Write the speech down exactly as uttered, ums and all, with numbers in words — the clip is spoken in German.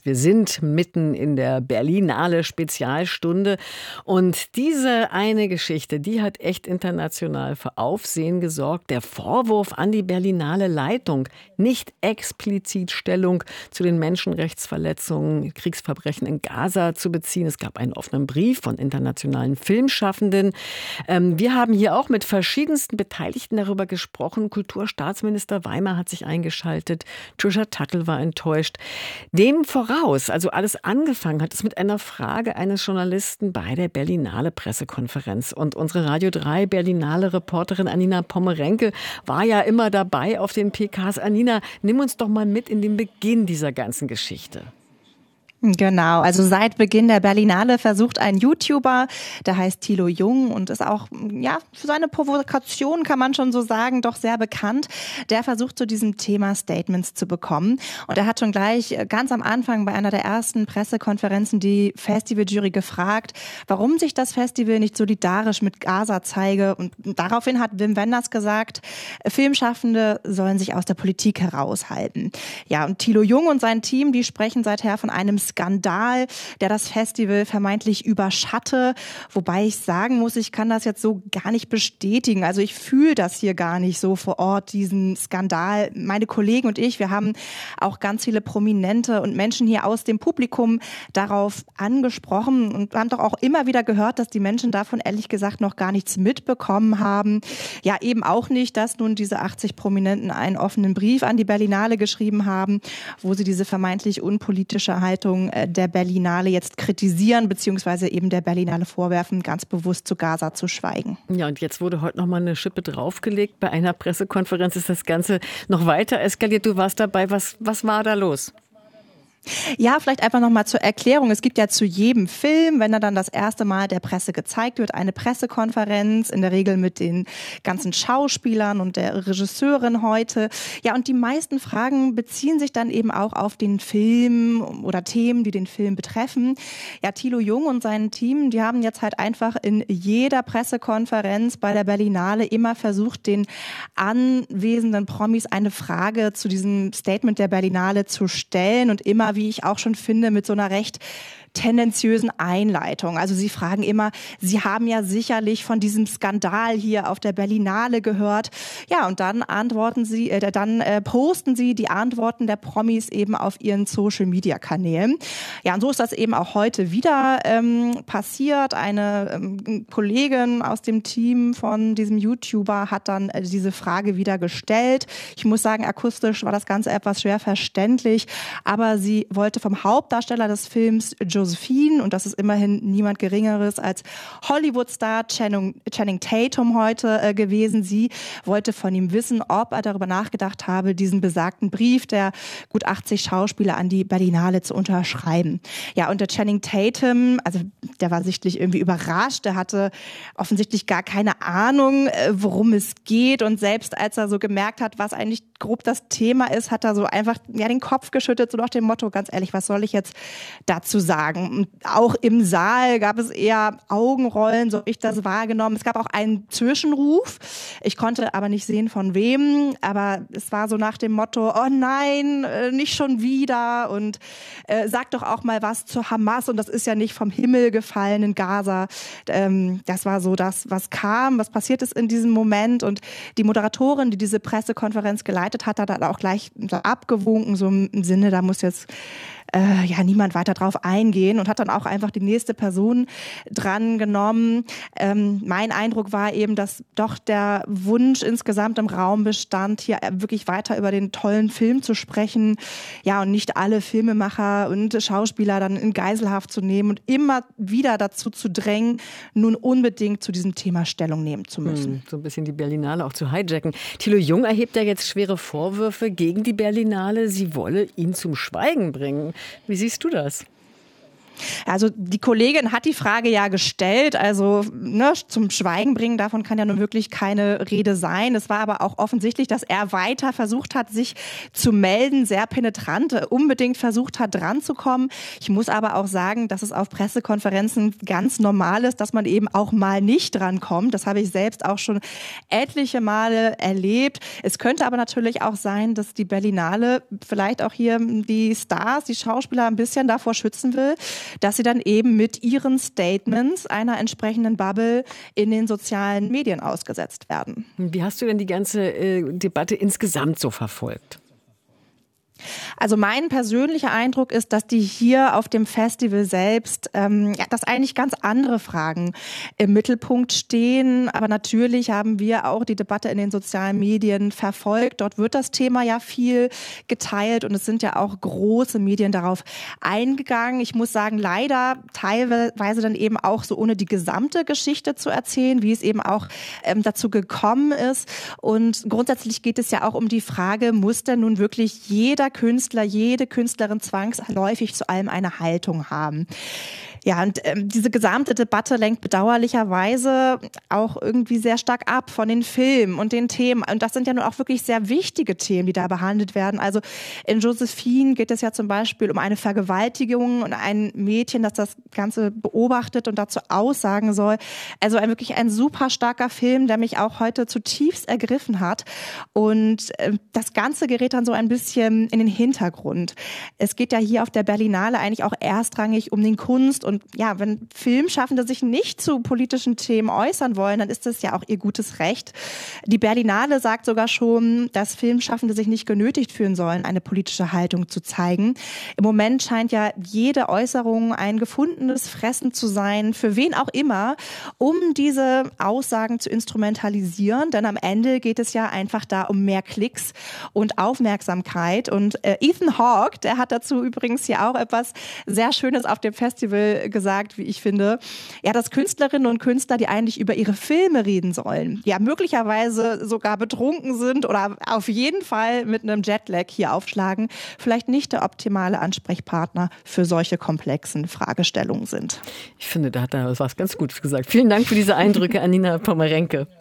Wir sind mitten in der Berlinale Spezialstunde und diese eine Geschichte, die hat echt international für Aufsehen gesorgt. Der Vorwurf an die Berlinale Leitung, nicht explizit Stellung zu den Menschenrechtsverletzungen, Kriegsverbrechen in Gaza zu beziehen. Es gab einen offenen Brief von internationalen Filmschaffenden. Ähm, wir haben hier auch mit verschiedensten Beteiligten darüber gesprochen. Kulturstaatsminister Weimer hat sich eingeschaltet. Trisha Tuttle war enttäuscht. Dem voraus Also alles angefangen hat es mit einer Frage eines Journalisten bei der Berlinale Pressekonferenz. Und unsere Radio drei Berlinale Reporterin Anina Pommerenke war ja immer dabei auf den P Ks. Anina, nimm uns doch mal mit in den Beginn dieser ganzen Geschichte. Genau, also seit Beginn der Berlinale versucht ein YouTuber, der heißt Thilo Jung und ist auch, ja, für seine Provokation, kann man schon so sagen, doch sehr bekannt. Der versucht zu diesem Thema Statements zu bekommen. Und er hat schon gleich ganz am Anfang bei einer der ersten Pressekonferenzen die Festivaljury gefragt, warum sich das Festival nicht solidarisch mit Gaza zeige. Und daraufhin hat Wim Wenders gesagt, Filmschaffende sollen sich aus der Politik heraushalten. Ja, und Thilo Jung und sein Team, die sprechen seither von einem Skandal, der das Festival vermeintlich überschatte. Wobei ich sagen muss, ich kann das jetzt so gar nicht bestätigen. Also ich fühle das hier gar nicht so vor Ort, diesen Skandal. Meine Kollegen und ich, wir haben auch ganz viele Prominente und Menschen hier aus dem Publikum darauf angesprochen und haben doch auch immer wieder gehört, dass die Menschen davon ehrlich gesagt noch gar nichts mitbekommen haben. Ja, eben auch nicht, dass nun diese achtzig Prominenten einen offenen Brief an die Berlinale geschrieben haben, wo sie diese vermeintlich unpolitische Haltung der Berlinale jetzt kritisieren, beziehungsweise eben der Berlinale vorwerfen, ganz bewusst zu Gaza zu schweigen. Ja, und jetzt wurde heute noch mal eine Schippe draufgelegt. Bei einer Pressekonferenz ist das Ganze noch weiter eskaliert. Du warst dabei. Was, was war da los? Ja, vielleicht einfach nochmal zur Erklärung. Es gibt ja zu jedem Film, wenn er dann das erste Mal der Presse gezeigt wird, eine Pressekonferenz, in der Regel mit den ganzen Schauspielern und der Regisseurin heute. Ja, und die meisten Fragen beziehen sich dann eben auch auf den Film oder Themen, die den Film betreffen. Ja, Thilo Jung und sein Team, die haben jetzt halt einfach in jeder Pressekonferenz bei der Berlinale immer versucht, den anwesenden Promis eine Frage zu diesem Statement der Berlinale zu stellen und immer, wie ich auch schon finde, mit so einer recht tendenziösen Einleitung. Also sie fragen immer, Sie haben ja sicherlich von diesem Skandal hier auf der Berlinale gehört. Ja, und dann antworten sie, äh, dann äh, posten sie die Antworten der Promis eben auf ihren Social-Media-Kanälen. Ja, und so ist das eben auch heute wieder ähm, passiert. Eine ähm, Kollegin aus dem Team von diesem YouTuber hat dann äh, diese Frage wieder gestellt. Ich muss sagen, akustisch war das Ganze etwas schwer verständlich, aber sie wollte vom Hauptdarsteller des Films, Josephine, und das ist immerhin niemand Geringeres als Hollywood-Star Channing, Channing Tatum heute äh, gewesen. Sie wollte von ihm wissen, ob er darüber nachgedacht habe, diesen besagten Brief der gut achtzig Schauspieler an die Berlinale zu unterschreiben. Ja, und der Channing Tatum, also der war sichtlich irgendwie überrascht. Der hatte offensichtlich gar keine Ahnung, äh, worum es geht. Und selbst als er so gemerkt hat, was eigentlich grob das Thema ist, hat er so einfach ja den Kopf geschüttelt, so nach dem Motto, ganz ehrlich, was soll ich jetzt dazu sagen? Und auch im Saal gab es eher Augenrollen, so habe ich das wahrgenommen. Es gab auch einen Zwischenruf. Ich konnte aber nicht sehen, von wem. Aber es war so nach dem Motto, oh nein, nicht schon wieder. Und äh, sag doch auch mal was zu Hamas. Und das ist ja nicht vom Himmel gefallen in Gaza. Ähm, das war so das, was kam, was passiert ist in diesem Moment. Und die Moderatorin, die diese Pressekonferenz geleitet hat, hat dann auch gleich abgewunken, so im Sinne, da muss jetzt Äh, ja niemand weiter drauf eingehen und hat dann auch einfach die nächste Person dran genommen. Ähm, mein Eindruck war eben, dass doch der Wunsch insgesamt im Raum bestand, hier wirklich weiter über den tollen Film zu sprechen, ja, und nicht alle Filmemacher und Schauspieler dann in Geiselhaft zu nehmen und immer wieder dazu zu drängen, nun unbedingt zu diesem Thema Stellung nehmen zu müssen. Hm, so ein bisschen die Berlinale auch zu hijacken. Thilo Jung erhebt ja jetzt schwere Vorwürfe gegen die Berlinale. Sie wolle ihn zum Schweigen bringen. Wie siehst du das? Also die Kollegin hat die Frage ja gestellt, also ne, zum Schweigen bringen, davon kann ja nun wirklich keine Rede sein. Es war aber auch offensichtlich, dass er weiter versucht hat, sich zu melden, sehr penetrant, unbedingt versucht hat, dran zu kommen. Ich muss aber auch sagen, dass es auf Pressekonferenzen ganz normal ist, dass man eben auch mal nicht drankommt. Das habe ich selbst auch schon etliche Male erlebt. Es könnte aber natürlich auch sein, dass die Berlinale vielleicht auch hier die Stars, die Schauspieler ein bisschen davor schützen will, dass sie dann eben mit ihren Statements einer entsprechenden Bubble in den sozialen Medien ausgesetzt werden. Wie hast du denn die ganze äh, Debatte insgesamt so verfolgt? Also mein persönlicher Eindruck ist, dass die hier auf dem Festival selbst, ähm, ja, dass eigentlich ganz andere Fragen im Mittelpunkt stehen. Aber natürlich haben wir auch die Debatte in den sozialen Medien verfolgt. Dort wird das Thema ja viel geteilt und es sind ja auch große Medien darauf eingegangen. Ich muss sagen, leider teilweise dann eben auch so ohne die gesamte Geschichte zu erzählen, wie es eben auch ähm, dazu gekommen ist. Und grundsätzlich geht es ja auch um die Frage, muss denn nun wirklich jeder Künstler, jede Künstlerin zwangsläufig zu allem eine Haltung haben? Ja, und ähm, diese gesamte Debatte lenkt bedauerlicherweise auch irgendwie sehr stark ab von den Filmen und den Themen. Und das sind ja nun auch wirklich sehr wichtige Themen, die da behandelt werden. Also in Josephine geht es ja zum Beispiel um eine Vergewaltigung und ein Mädchen, das das Ganze beobachtet und dazu aussagen soll. Also ein, wirklich ein super starker Film, der mich auch heute zutiefst ergriffen hat. Und äh, das Ganze gerät dann so ein bisschen in den Hintergrund. Es geht ja hier auf der Berlinale eigentlich auch erstrangig um den Kunst- und Und ja, wenn Filmschaffende sich nicht zu politischen Themen äußern wollen, dann ist das ja auch ihr gutes Recht. Die Berlinale sagt sogar schon, dass Filmschaffende sich nicht genötigt fühlen sollen, eine politische Haltung zu zeigen. Im Moment scheint ja jede Äußerung ein gefundenes Fressen zu sein, für wen auch immer, um diese Aussagen zu instrumentalisieren. Denn am Ende geht es ja einfach da um mehr Klicks und Aufmerksamkeit. Und äh, Ethan Hawke, der hat dazu übrigens ja auch etwas sehr Schönes auf dem Festival gesagt, wie ich finde, ja, dass Künstlerinnen und Künstler, die eigentlich über ihre Filme reden sollen, ja möglicherweise sogar betrunken sind oder auf jeden Fall mit einem Jetlag hier aufschlagen, vielleicht nicht der optimale Ansprechpartner für solche komplexen Fragestellungen sind. Ich finde, da hat er was ganz Gutes gesagt. Vielen Dank für diese Eindrücke, Anina Pommerenke.